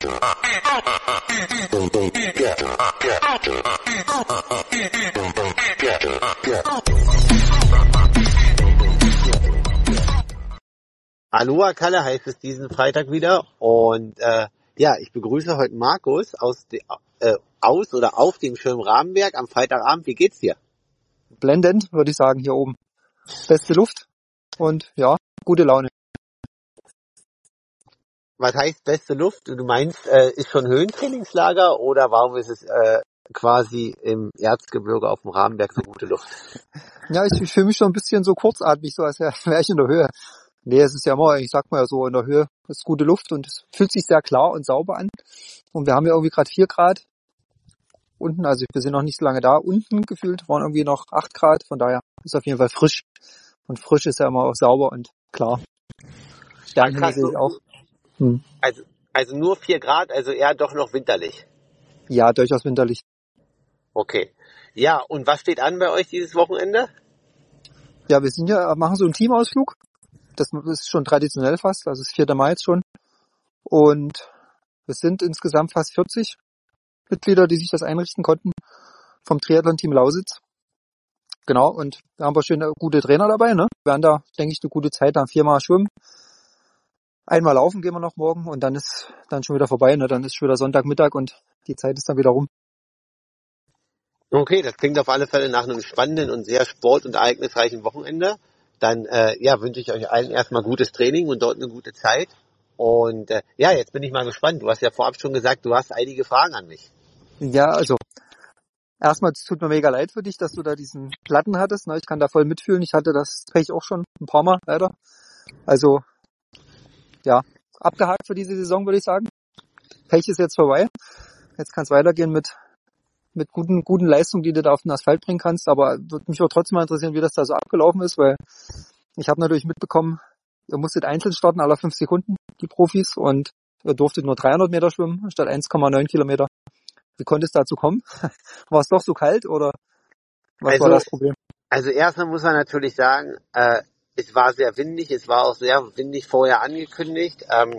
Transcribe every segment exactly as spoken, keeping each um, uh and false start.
Aloha Kalle heißt es diesen Freitag wieder und äh, ja, ich begrüße heute Markus aus, de, äh, aus oder auf dem schönen Rabenberg am Freitagabend. Wie geht's dir? Blendend, würde ich sagen, hier oben. Beste Luft und ja, gute Laune. Was heißt beste Luft? Du meinst, äh, ist schon Höhentrainingslager oder warum ist es äh, quasi im Erzgebirge auf dem Rabenberg so gute Luft? Ja, ich, ich fühle mich schon ein bisschen so kurzatmig, so als wäre wär ich in der Höhe. Nee, es ist ja immer, ich sag mal ja so, in der Höhe ist gute Luft und es fühlt sich sehr klar und sauber an. Und wir haben ja irgendwie gerade vier Grad unten, also wir sind noch nicht so lange da. Unten gefühlt waren irgendwie noch acht Grad, von daher ist auf jeden Fall frisch. Und frisch ist ja immer auch sauber und klar. Sternenhimmel sehe ich auch. Hm. Also, also nur vier Grad, also eher doch noch winterlich. Ja, durchaus winterlich. Okay. Ja, und was steht an bei euch dieses Wochenende? Ja, wir sind ja, machen so einen Teamausflug. Das ist schon traditionell fast, also es ist vierter Mai jetzt schon. Und wir sind insgesamt fast vierzig Mitglieder, die sich das einrichten konnten vom Triathlon-Team Lausitz. Genau, und da haben wir schöne, gute Trainer dabei, ne? Wir werden da, denke ich, eine gute Zeit haben. Viermal schwimmen, einmal laufen gehen wir noch morgen und dann ist dann schon wieder vorbei, ne? Dann ist schon wieder Sonntagmittag und die Zeit ist dann wieder rum. Okay, das klingt auf alle Fälle nach einem spannenden und sehr sport- und ereignisreichen Wochenende. Dann äh, ja, wünsche ich euch allen erstmal gutes Training und dort eine gute Zeit. Und äh, ja, jetzt bin ich mal gespannt. Du hast ja vorab schon gesagt, du hast einige Fragen an mich. Ja, also erstmal, es tut mir mega leid für dich, dass du da diesen Platten hattest. Ne? Ich kann da voll mitfühlen. Ich hatte das Pech auch schon ein paar Mal, leider. Also, ja, abgehakt für diese Saison, würde ich sagen. Pech ist jetzt vorbei. Jetzt kann es weitergehen mit mit guten guten Leistungen, die du da auf den Asphalt bringen kannst. Aber würde mich auch trotzdem mal interessieren, wie das da so abgelaufen ist, weil ich habe natürlich mitbekommen, ihr musstet einzeln starten, alle fünf Sekunden, die Profis, und ihr durftet nur dreihundert Meter schwimmen, statt eins Komma neun Kilometer. Wie konnte es dazu kommen? War es doch so kalt, oder was also, war das Problem? Also erstmal muss man natürlich sagen, äh, es war sehr windig, es war auch sehr windig vorher angekündigt. Ähm,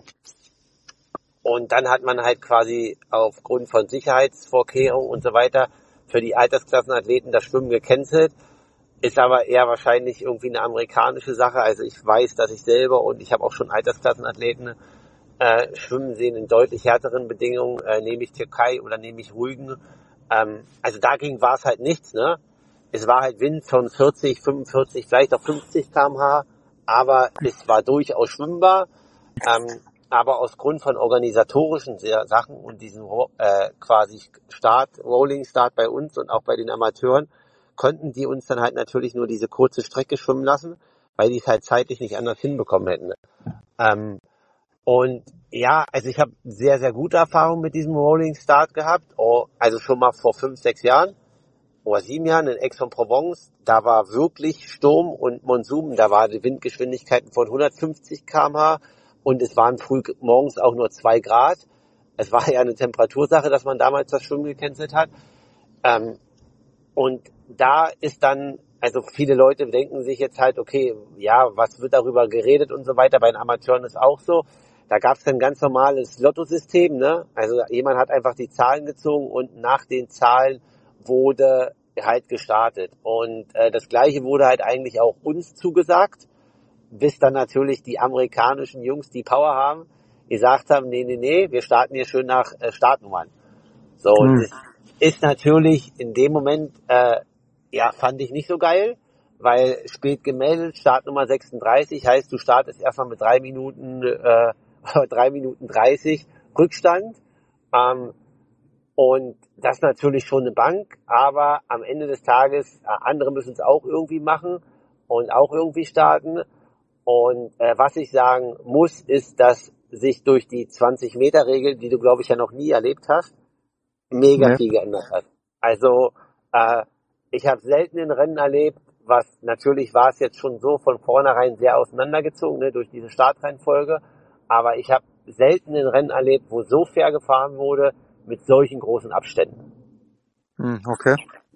und dann hat man halt quasi aufgrund von Sicherheitsvorkehrungen und so weiter für die Altersklassenathleten das Schwimmen gecancelt. Ist aber eher wahrscheinlich irgendwie eine amerikanische Sache. Also ich weiß, dass ich selber und ich habe auch schon Altersklassenathleten äh, schwimmen sehen in deutlich härteren Bedingungen, äh, nehme ich Türkei oder nehme ich Rügen. Ähm, also dagegen war es halt nichts, ne? Es war halt Wind von vierzig, fünfundvierzig, vielleicht auch fünfzig Kilometer pro Stunde, aber es war durchaus schwimmbar. Ähm, aber aus Grund von organisatorischen Sachen und diesem äh, quasi Start, Rolling Start bei uns und auch bei den Amateuren, konnten die uns dann halt natürlich nur diese kurze Strecke schwimmen lassen, weil die es halt zeitlich nicht anders hinbekommen hätten. Ähm, und ja, also ich habe sehr, sehr gute Erfahrungen mit diesem Rolling Start gehabt, oh, also schon mal vor fünf, sechs Jahren oder sieben Jahren in Aix-en-Provence, da war wirklich Sturm und Monsun, da war die Windgeschwindigkeiten von hundertfünfzig Kilometer pro Stunde und es waren früh morgens auch nur zwei Grad. Es war ja eine Temperatursache, dass man damals das Schwimmen gecancelt hat. Ähm, und da ist dann, also viele Leute denken sich jetzt halt, okay, ja, was wird darüber geredet und so weiter. Bei den Amateuren ist auch so. Da gab es dann ganz normales Lottosystem, ne? Also jemand hat einfach die Zahlen gezogen und nach den Zahlen wurde halt gestartet. Und äh, das Gleiche wurde halt eigentlich auch uns zugesagt, bis dann natürlich die amerikanischen Jungs, die Power haben, gesagt haben, nee, nee, nee, wir starten hier schön nach äh, Startnummern. So, Hm. und das ist natürlich in dem Moment, äh, ja, fand ich nicht so geil, weil spät gemeldet, Startnummer sechsunddreißig, heißt, du startest erstmal mit drei Minuten, äh, drei Minuten dreißig Rückstand. Ähm, und das ist natürlich schon eine Bank, aber am Ende des Tages, äh, andere müssen es auch irgendwie machen und auch irgendwie starten. Und äh, was ich sagen muss, ist, dass sich durch die zwanzig-Meter-Regel, die du, glaube ich, ja noch nie erlebt hast, mega Nee. viel geändert hat. Also äh, ich habe selten in Rennen erlebt, was natürlich war es jetzt schon so von vornherein sehr auseinandergezogen, ne, durch diese Startreihenfolge, aber ich habe selten in Rennen erlebt, wo so fair gefahren wurde mit solchen großen Abständen. Hm, okay.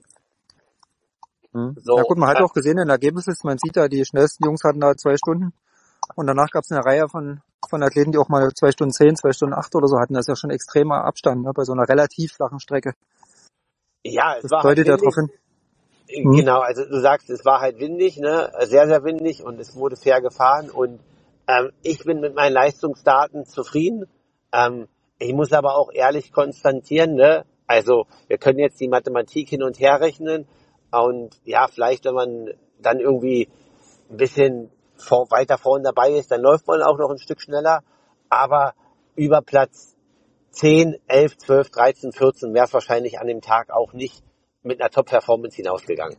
Hm. So, Ja gut, man hat äh, auch gesehen in den Ergebnissen, man sieht da, die schnellsten Jungs hatten da zwei Stunden und danach gab es eine Reihe von von Athleten, die auch mal zwei Stunden zehn, zwei Stunden acht oder so hatten. Das ist ja schon extremer Abstand, ne, bei so einer relativ flachen Strecke. Ja, es Das war halt deutet ja drauf windig. hin. Hm. Genau, also du sagst, es war halt windig, ne, sehr, sehr windig und es wurde fair gefahren und ähm, ich bin mit meinen Leistungsdaten zufrieden. Ähm, ich muss aber auch ehrlich konstatieren, ne, also wir können jetzt die Mathematik hin und her rechnen und ja, vielleicht, wenn man dann irgendwie ein bisschen vor, weiter vorne dabei ist, dann läuft man auch noch ein Stück schneller, aber über Platz zehn, elf, zwölf, dreizehn, vierzehn wäre es wahrscheinlich an dem Tag auch nicht mit einer Top-Performance hinausgegangen.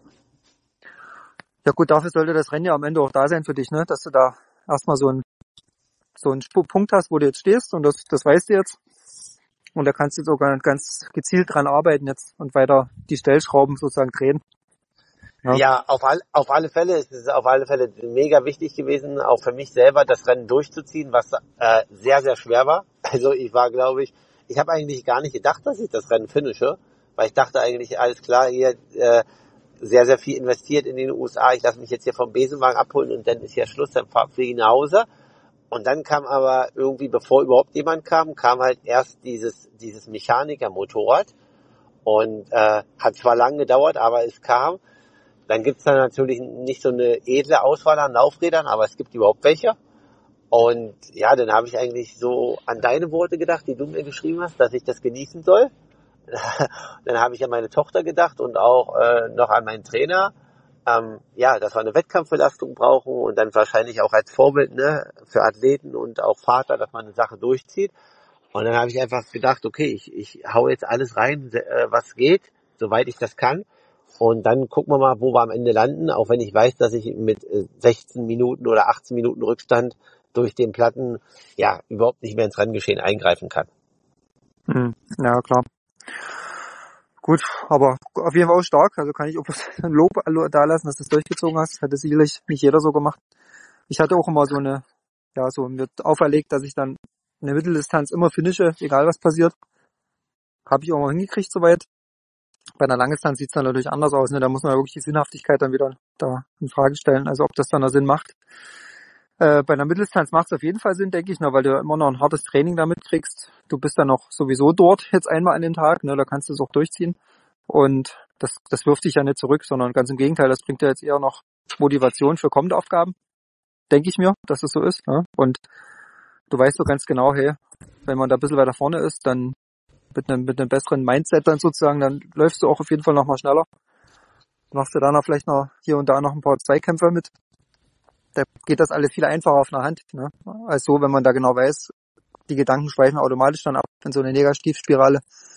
Ja gut, dafür sollte das Rennen ja am Ende auch da sein für dich, ne? Dass du da erstmal so einen so einen Punkt hast, wo du jetzt stehst und das, das weißt du jetzt. Und da kannst du sogar ganz gezielt dran arbeiten jetzt und weiter die Stellschrauben sozusagen drehen. Ja, ja auf, all, auf alle Fälle ist es auf alle Fälle mega wichtig gewesen, auch für mich selber das Rennen durchzuziehen, was äh, sehr, sehr schwer war. Also ich war, glaube ich, ich habe eigentlich gar nicht gedacht, dass ich das Rennen finische, weil ich dachte eigentlich, alles klar, hier äh, sehr, sehr viel investiert in den U S A. Ich lasse mich jetzt hier vom Besenwagen abholen und dann ist ja Schluss, dann fliege ich nach Hause. Und dann kam aber irgendwie, bevor überhaupt jemand kam, kam halt erst dieses dieses Mechaniker-Motorrad und äh, hat zwar lange gedauert, aber es kam. Dann gibt's da natürlich nicht so eine edle Auswahl an Laufrädern, aber es gibt überhaupt welche. Und ja, dann habe ich eigentlich so an deine Worte gedacht, die du mir geschrieben hast, dass ich das genießen soll. Dann habe ich an meine Tochter gedacht und auch äh, noch an meinen Trainer. Ähm, ja, dass wir eine Wettkampfbelastung brauchen und dann wahrscheinlich auch als Vorbild, ne, für Athleten und auch Vater, dass man eine Sache durchzieht. Und dann habe ich einfach gedacht, okay, ich, ich hau jetzt alles rein, äh, was geht, soweit ich das kann. Und dann gucken wir mal, wo wir am Ende landen, auch wenn ich weiß, dass ich mit sechzehn Minuten oder achtzehn Minuten Rückstand durch den Platten ja überhaupt nicht mehr ins Renngeschehen eingreifen kann. Hm, ja, klar. Gut, aber auf jeden Fall auch stark. Also kann ich auch ein Lob da lassen, dass du es durchgezogen hast. Hätte sicherlich nicht jeder so gemacht. Ich hatte auch immer so eine, ja, so mir auferlegt, dass ich dann eine Mitteldistanz immer finische, egal was passiert. Habe ich auch mal hingekriegt soweit. Bei einer Langdistanz sieht es dann natürlich anders aus, ne? Da muss man ja wirklich die Sinnhaftigkeit dann wieder da in Frage stellen, also ob das dann noch Sinn macht. Äh, bei einer Mitteldistanz macht es auf jeden Fall Sinn, denke ich, ne? Weil du immer noch ein hartes Training damit kriegst. Du bist dann noch sowieso dort jetzt einmal an den Tag, ne? Da kannst du es auch durchziehen. Und das, das wirft dich ja nicht zurück, sondern ganz im Gegenteil, das bringt dir jetzt eher noch Motivation für kommende Aufgaben. Denke ich mir, dass es so ist. Ne? Und du weißt so ganz genau, hey, wenn man da ein bisschen weiter vorne ist, dann mit einem, mit einem besseren Mindset dann sozusagen, dann läufst du auch auf jeden Fall noch mal schneller. Machst du da noch vielleicht noch hier und da noch ein paar Zweikämpfe mit. Da geht das alles viel einfacher auf einer Hand, ne? Als so, wenn man da genau weiß, die Gedanken schweifen automatisch dann ab in so eine Negativspirale.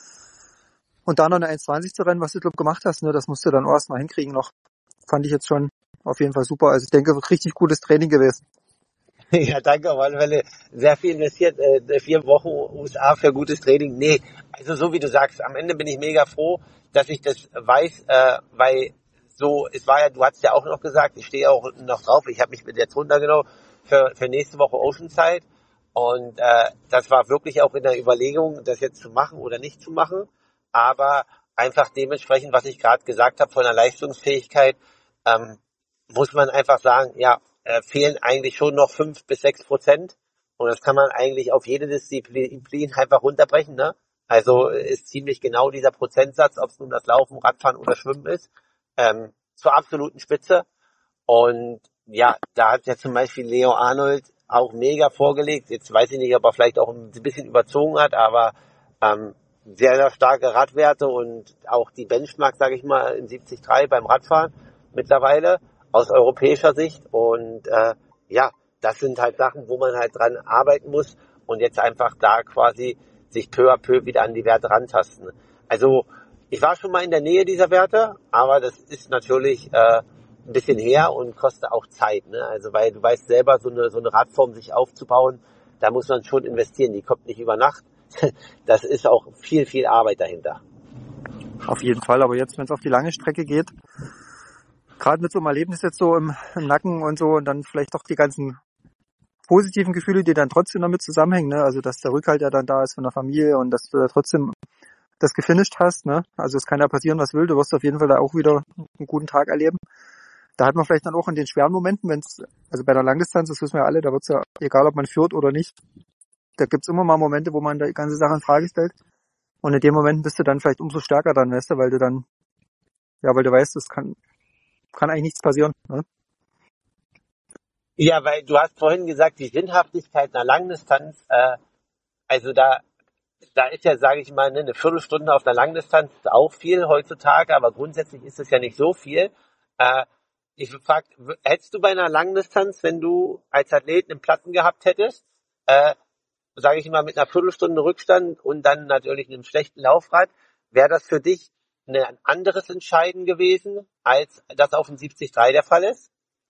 Und da noch eine eins zwanzig zu rennen, was du, glaube gemacht hast, ne? Das musst du dann auch erstmal hinkriegen noch. Fand ich jetzt schon auf jeden Fall super. Also ich denke, richtig gutes Training gewesen. Ja, danke, auf alle Fälle sehr viel investiert, äh, vier Wochen U S A für gutes Training. Nee, also so wie du sagst, am Ende bin ich mega froh, dass ich das weiß, äh, weil so, es war ja, du hast ja auch noch gesagt, ich stehe auch noch drauf, ich habe mich mit jetzt runtergenommen für, für nächste Woche Oceanside und äh, das war wirklich auch in der Überlegung, das jetzt zu machen oder nicht zu machen, aber einfach dementsprechend, was ich gerade gesagt habe von der Leistungsfähigkeit, ähm, muss man einfach sagen, ja, äh, fehlen eigentlich schon noch fünf bis sechs Prozent. Und das kann man eigentlich auf jede Disziplin einfach runterbrechen, ne? Also ist ziemlich genau dieser Prozentsatz, ob es nun das Laufen, Radfahren oder Schwimmen ist, ähm, zur absoluten Spitze. Und ja, da hat ja zum Beispiel Leo Arnold auch mega vorgelegt. Jetzt weiß ich nicht, ob er vielleicht auch ein bisschen überzogen hat, aber ähm, sehr, sehr starke Radwerte und auch die Benchmark, sage ich mal, in siebzig Komma drei beim Radfahren mittlerweile aus europäischer Sicht. Und äh, ja, das sind halt Sachen, wo man halt dran arbeiten muss und jetzt einfach da quasi sich peu à peu wieder an die Werte rantasten. Also ich war schon mal in der Nähe dieser Werte, aber das ist natürlich äh, ein bisschen her und kostet auch Zeit, ne? Also weil du weißt selber, so eine so eine Radform sich aufzubauen, da muss man schon investieren. Die kommt nicht über Nacht. Das ist auch viel, viel Arbeit dahinter. Auf jeden Fall, aber jetzt, wenn es auf die lange Strecke geht, gerade mit so einem Erlebnis jetzt so im, im Nacken und so und dann vielleicht doch die ganzen positiven Gefühle, die dann trotzdem damit zusammenhängen, ne? Also dass der Rückhalt ja dann da ist von der Familie und dass du da trotzdem das gefinisht hast, ne? Also es kann ja passieren, was will, du wirst auf jeden Fall da auch wieder einen guten Tag erleben. da hat man vielleicht dann auch in den schweren Momenten, wenn es, also bei der Langdistanz, das wissen wir ja alle, da wird's ja, egal ob man führt oder nicht, da gibt's immer mal Momente, wo man die ganze Sache in Frage stellt. Und in den Momenten bist du dann vielleicht umso stärker dann, weißt du, weil du dann, ja, weil du weißt, es kann, kann eigentlich nichts passieren. Ne? Ja, weil du hast vorhin gesagt, die Sinnhaftigkeit einer Langdistanz, äh, also da, da ist ja, sage ich mal, ne, eine Viertelstunde auf einer Langdistanz ist auch viel heutzutage, aber grundsätzlich ist es ja nicht so viel. Äh, ich frag, w- hättest du bei einer Langdistanz, wenn du als Athlet einen Platten gehabt hättest, äh, sage ich mal, mit einer Viertelstunde Rückstand und dann natürlich einem schlechten Laufrad, wäre das für dich eine, ein anderes Entscheiden gewesen, als das auf dem siebzig Komma drei der Fall ist?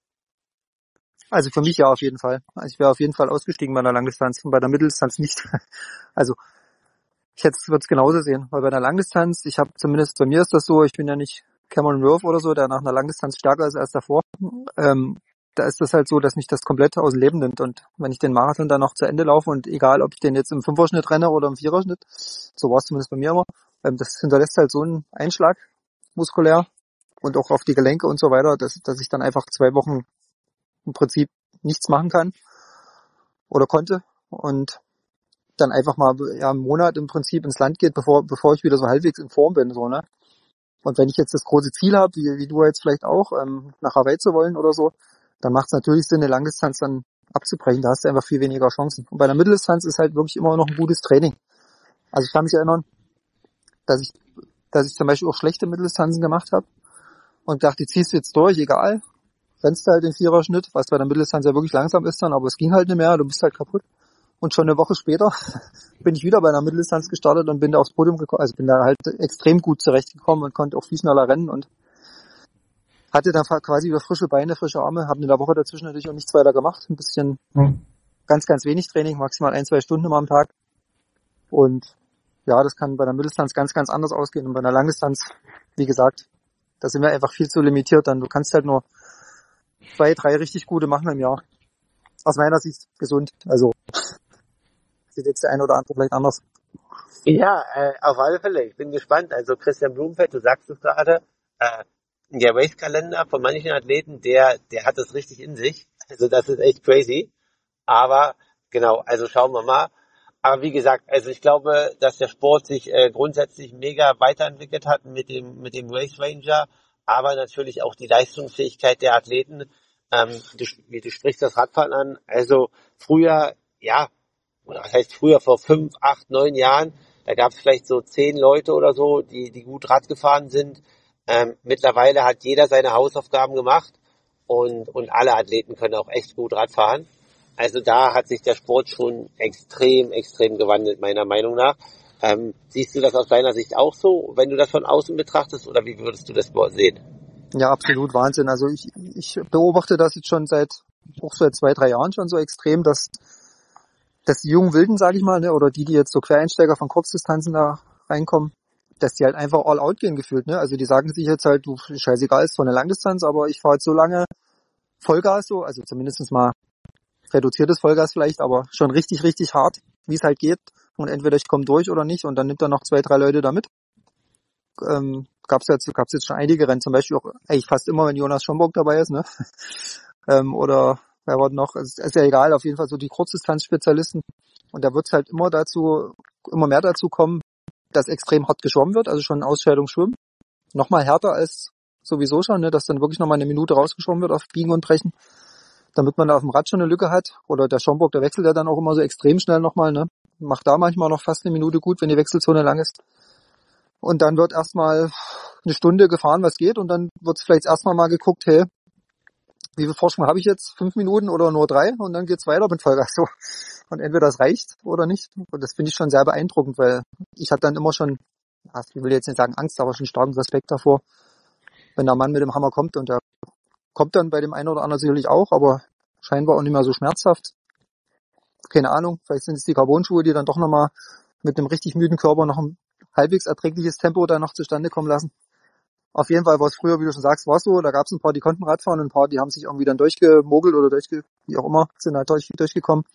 Also für mich ja auf jeden Fall. Also ich wäre auf jeden Fall ausgestiegen bei einer Langdistanz und bei der Mitteldistanz nicht. Also ich hätte es genauso sehen, weil bei einer Langdistanz, ich habe zumindest, bei mir ist das so, ich bin ja nicht Cameron Worth oder so, der nach einer Langdistanz stärker ist als davor. Ähm, da ist das halt so, dass mich das komplett aus dem Leben nimmt. Und wenn ich den Marathon dann noch zu Ende laufe und egal, ob ich den jetzt im Fünfer-Schnitt renne oder im Vierer-Schnitt, so war es zumindest bei mir immer, ähm, das hinterlässt halt so einen Einschlag muskulär und auch auf die Gelenke und so weiter, dass, dass ich dann einfach zwei Wochen im Prinzip nichts machen kann oder konnte und dann einfach mal ja einen Monat im Prinzip ins Land geht, bevor bevor ich wieder so halbwegs in Form bin, so, ne? Und wenn ich jetzt das große Ziel habe, wie, wie du jetzt vielleicht auch, ähm, nach Hawaii zu wollen oder so, dann macht es natürlich Sinn, eine Langdistanz dann abzubrechen. Da hast du einfach viel weniger Chancen. Und bei der Mitteldistanz ist halt wirklich immer noch ein gutes Training. Also ich kann mich erinnern, dass ich, dass ich zum Beispiel auch schlechte Mitteldistanzen gemacht habe und dachte, die ziehst du jetzt durch, egal. Rennst du halt den Viererschnitt, was bei der Mitteldistanz ja wirklich langsam ist dann, aber es ging halt nicht mehr, du bist halt kaputt. Und schon eine Woche später bin ich wieder bei einer Mitteldistanz gestartet und bin da aufs Podium gekommen. Also bin da halt extrem gut zurechtgekommen und konnte auch viel schneller rennen und hatte dann quasi wieder frische Beine, frische Arme. Habe in der Woche dazwischen natürlich auch nichts weiter gemacht. Ein bisschen, hm. ganz, ganz wenig Training, maximal ein, zwei Stunden immer am Tag. Und ja, das kann bei der Mitteldistanz ganz, ganz anders ausgehen. Und bei einer Langdistanz, wie gesagt, da sind wir einfach viel zu limitiert. Dann du kannst halt nur zwei, drei richtig gute machen im Jahr. Aus meiner Sicht gesund. Also sieht jetzt der eine oder andere vielleicht anders. Ja, äh, auf alle Fälle. Ich bin gespannt. Also Christian Blumenfeld, du sagst es gerade, äh, der Race-Kalender von manchen Athleten, der, der hat es richtig in sich. Also das ist echt crazy. Aber genau, also schauen wir mal. Aber wie gesagt, also ich glaube, dass der Sport sich äh, grundsätzlich mega weiterentwickelt hat mit dem mit dem Race Ranger, aber natürlich auch die Leistungsfähigkeit der Athleten. Ähm, du, wie du sprichst das Radfahren an. Also früher, ja, oder was heißt früher, vor fünf, acht, neun Jahren, da gab es vielleicht so zehn Leute oder so, die die gut Rad gefahren sind. Ähm, mittlerweile hat jeder seine Hausaufgaben gemacht und und alle Athleten können auch echt gut Rad fahren. Also da hat sich der Sport schon extrem, extrem gewandelt, meiner Meinung nach. Ähm, siehst du das aus deiner Sicht auch so, wenn du das von außen betrachtest, oder wie würdest du das sehen? Ja, absolut Wahnsinn. Also ich, ich beobachte das jetzt schon seit, auch seit zwei, drei Jahren schon so extrem, dass, dass die jungen Wilden, sage ich mal, ne, oder die, die jetzt so Quereinsteiger von Kurzdistanzen da reinkommen, dass die halt einfach all out gehen gefühlt, ne. Also die sagen sich jetzt halt, du, scheißegal, ist zwar eine Langdistanz, aber ich fahre jetzt so lange Vollgas so, also zumindest mal reduziertes Vollgas vielleicht, aber schon richtig, richtig hart, wie es halt geht. Und entweder ich komme durch oder nicht und dann nimmt er noch zwei, drei Leute da mit. Ähm, gab's jetzt, gab's jetzt schon einige Rennen, zum Beispiel auch, eigentlich fast immer, wenn Jonas Schomburg dabei ist, ne? ähm, oder wer war noch? Es ist ja egal, auf jeden Fall so die Kurzdistanzspezialisten. Und da wird's halt immer dazu, immer mehr dazu kommen, dass extrem hart geschwommen wird, also schon Ausscheidung schwimmen. Nochmal härter als sowieso schon, ne? Dass dann wirklich nochmal eine Minute rausgeschwommen wird auf Biegen und Brechen, damit man da auf dem Rad schon eine Lücke hat. Oder der Schomburg, der wechselt ja dann auch immer so extrem schnell nochmal, ne? Macht da manchmal noch fast eine Minute gut, wenn die Wechselzone lang ist. Und dann wird erstmal eine Stunde gefahren, was geht, und dann wird vielleicht erstmal mal geguckt, hey, wie viel Vorsprung habe ich jetzt? Fünf Minuten oder nur drei? Und dann geht's weiter mit Vollgas so. Und entweder das reicht oder nicht. Und das finde ich schon sehr beeindruckend, weil ich hatte dann immer schon, ich will jetzt nicht sagen Angst, aber schon starken Respekt davor, wenn der Mann mit dem Hammer kommt, und der kommt dann bei dem einen oder anderen sicherlich auch, aber scheinbar auch nicht mehr so schmerzhaft. Keine Ahnung, vielleicht sind es die Carbon-Schuhe, die dann doch nochmal mit einem richtig müden Körper noch ein halbwegs erträgliches Tempo da noch zustande kommen lassen. Auf jeden Fall war es früher, wie du schon sagst, war es so, da gab es ein paar, die konnten Radfahren, und ein paar, die haben sich irgendwie dann durchgemogelt oder durchge, wie auch immer, sind halt durch, durchgekommen.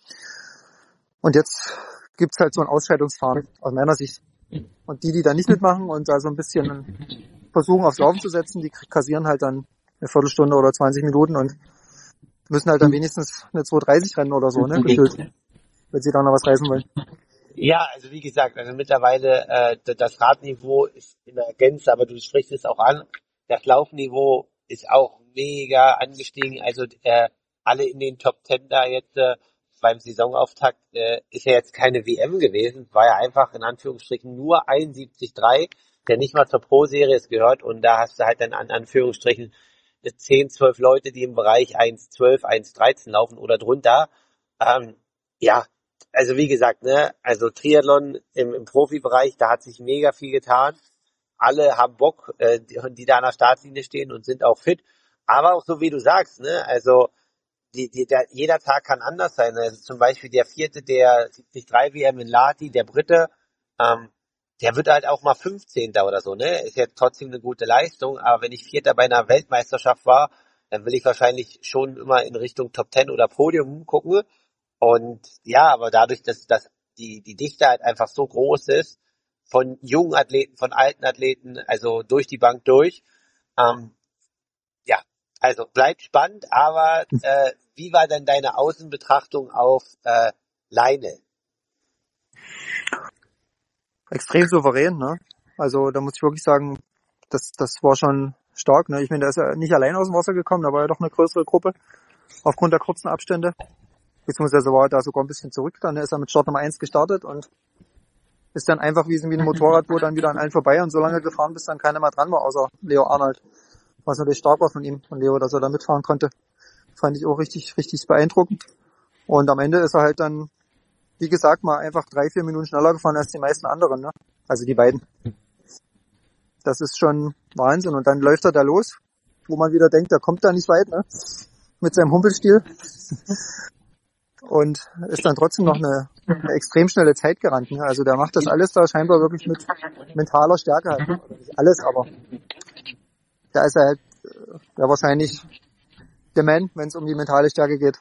Und jetzt gibt's halt so ein Ausscheidungsfahren aus meiner Sicht. Und die, die da nicht mitmachen und da so ein bisschen versuchen, aufs Laufen zu setzen, die kassieren halt dann eine Viertelstunde oder zwanzig Minuten und müssen halt dann wenigstens eine zwei dreißig rennen oder so, ne, gefühlt, wenn sie da noch was reißen wollen. Ja, also wie gesagt, also mittlerweile äh, d- das Radniveau ist in der Gänze, aber du sprichst es auch an. Das Laufniveau ist auch mega angestiegen. Also äh, alle in den Top Ten da jetzt äh, beim Saisonauftakt äh, ist ja jetzt keine W M gewesen, war ja einfach in Anführungsstrichen nur einundsiebzig Komma drei, der nicht mal zur Pro-Serie gehört und da hast du halt dann an Anführungsstrichen zehn, zwölf Leute, die im Bereich eins zwölf, eins dreizehn laufen oder drunter. Ähm, ja, also wie gesagt, ne, also Triathlon im, im Profibereich, da hat sich mega viel getan. Alle haben Bock, äh, die, die da an der Startlinie stehen und sind auch fit. Aber auch so wie du sagst, ne, also die, die, der, jeder Tag kann anders sein. Also zum Beispiel der vierte der siebzig drei W M in Lahti, der Brite, ähm, der wird halt auch mal fünfzehnter oder so, ne? Ist jetzt trotzdem eine gute Leistung, aber wenn ich Vierter bei einer Weltmeisterschaft war, dann will ich wahrscheinlich schon immer in Richtung Top Ten oder Podium gucken. Und ja, aber dadurch, dass, dass die, die Dichte halt einfach so groß ist, von jungen Athleten, von alten Athleten, also durch die Bank durch, ähm, ja, also bleibt spannend, aber äh, wie war denn deine Außenbetrachtung auf äh, Leine? Extrem souverän, ne? Also da muss ich wirklich sagen, das, das war schon stark, ne? Ich meine, der ist ja nicht allein aus dem Wasser gekommen, da war ja doch eine größere Gruppe aufgrund der kurzen Abstände. Beziehungsweise war er da sogar ein bisschen zurück, dann ist er mit Start Nummer eins gestartet und ist dann einfach wie, wie ein Motorradboot dann wieder an allen vorbei und so lange gefahren, bis dann keiner mehr dran war, außer Leo Arnold. Was natürlich stark war von ihm, von Leo, dass er da mitfahren konnte. Fand ich auch richtig, richtig beeindruckend. Und am Ende ist er halt dann, wie gesagt, mal einfach drei, vier Minuten schneller gefahren als die meisten anderen, ne? Also die beiden. Das ist schon Wahnsinn. Und dann läuft er da los, wo man wieder denkt, der kommt da nicht weit, ne? Mit seinem Humpelstil. Und ist dann trotzdem noch eine, eine extrem schnelle Zeit gerannt, ne? Also der macht das alles da scheinbar wirklich mit mentaler Stärke halt. Oder nicht alles, aber da ist er halt ja wahrscheinlich der Man, wenn es um die mentale Stärke geht.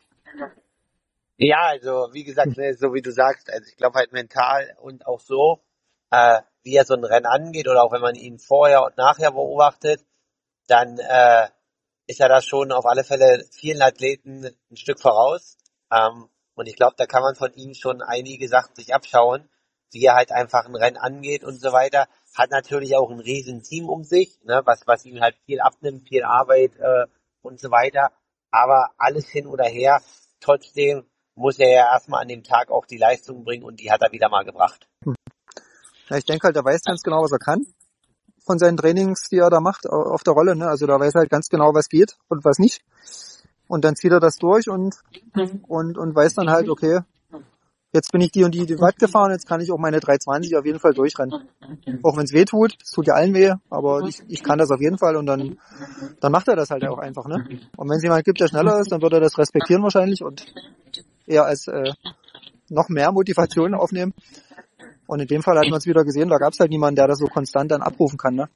Ja, also wie gesagt, ne, so wie du sagst, also ich glaube halt mental und auch so, äh, wie er so ein Rennen angeht oder auch wenn man ihn vorher und nachher beobachtet, dann äh, ist er da schon auf alle Fälle vielen Athleten ein Stück voraus. Ähm, und ich glaube, da kann man von ihm schon einige Sachen sich abschauen, wie er halt einfach ein Rennen angeht und so weiter. Hat natürlich auch ein riesen Team um sich, ne, was was ihm halt viel abnimmt, viel Arbeit äh, und so weiter. Aber alles hin oder her, trotzdem muss er ja erstmal an dem Tag auch die Leistung bringen und die hat er wieder mal gebracht. Ja, ich denke halt, er weiß ganz genau, was er kann von seinen Trainings, die er da macht, auf der Rolle, ne? Also da weiß er halt ganz genau, was geht und was nicht. Und dann zieht er das durch und, und, und weiß dann halt, okay, jetzt bin ich die und die, die Watt gefahren, jetzt kann ich auch meine drei zwanzig auf jeden Fall durchrennen. Auch wenn es weh tut, es tut ja allen weh, aber ich, ich kann das auf jeden Fall und dann, dann macht er das halt auch einfach, ne? Und wenn es jemand gibt, der schneller ist, dann wird er das respektieren wahrscheinlich und eher als äh, noch mehr Motivation aufnehmen. Und in dem Fall hat man es wieder gesehen, da gab es halt niemanden, der das so konstant dann abrufen kann, ne?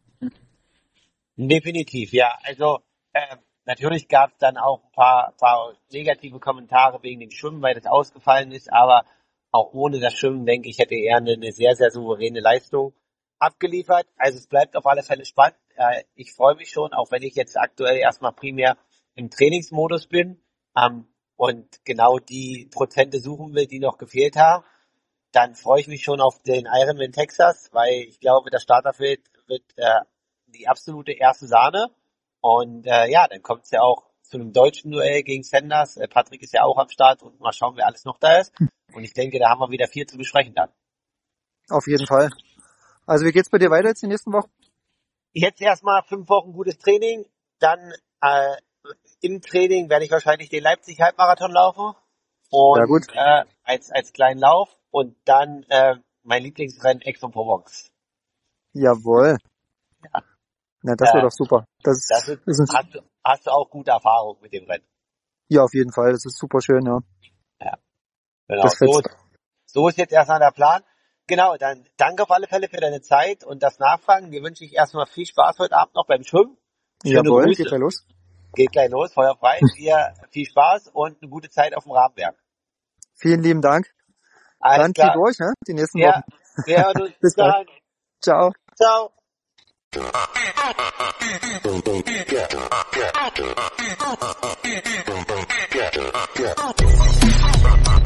Definitiv, ja. Also äh, natürlich gab es dann auch ein paar, paar negative Kommentare wegen dem Schwimmen, weil das ausgefallen ist, aber auch ohne das Schwimmen, denke ich, hätte er eine, eine sehr, sehr souveräne Leistung abgeliefert. Also es bleibt auf alle Fälle spannend. Äh, ich freue mich schon, auch wenn ich jetzt aktuell erstmal primär im Trainingsmodus bin ähm, und genau die Prozente suchen will, die noch gefehlt haben. Dann freue ich mich schon auf den Ironman Texas, weil ich glaube, das Starterfeld wird äh, die absolute erste Sahne. Und äh, ja, dann kommt es ja auch zu einem deutschen Duell gegen Sanders. Äh, Patrick ist ja auch am Start und mal schauen, wer alles noch da ist. Und ich denke, da haben wir wieder viel zu besprechen dann. Auf jeden Fall. Also wie geht's bei dir weiter jetzt die nächsten Wochen? Jetzt erstmal fünf Wochen gutes Training. Dann äh, im Training werde ich wahrscheinlich den Leipzig-Halbmarathon laufen. Und Ja, gut. äh, als als kleinen Lauf. Und dann äh, mein Lieblingsrennen Aix-en-Provence. Jawohl. Ja. Na, das Äh, wäre doch super. Das Das ist, ist ein, hast, du, hast du auch gute Erfahrung mit dem Rennen. ja, auf jeden Fall. Das ist super schön, ja. Ja, genau. Das So, fetzt. so ist jetzt erstmal der Plan. Genau, dann danke auf alle Fälle für deine Zeit und das Nachfragen. Dir wünsche ich erstmal viel Spaß heute Abend noch beim Schwimmen. Schöne Jawohl, Grüße. geht gleich los. Geht gleich los, Feuer frei. Dir viel Spaß und eine gute Zeit auf dem Rahmenberg. Vielen lieben Dank. Alles Dann zieh klar. durch, ne? Die nächsten Ja, Wochen. wir hören uns. Bis Bis dann. dann. Ciao. Ciao. Boom, boom, yeah, yeah, yeah, yeah, yeah, yeah, yeah.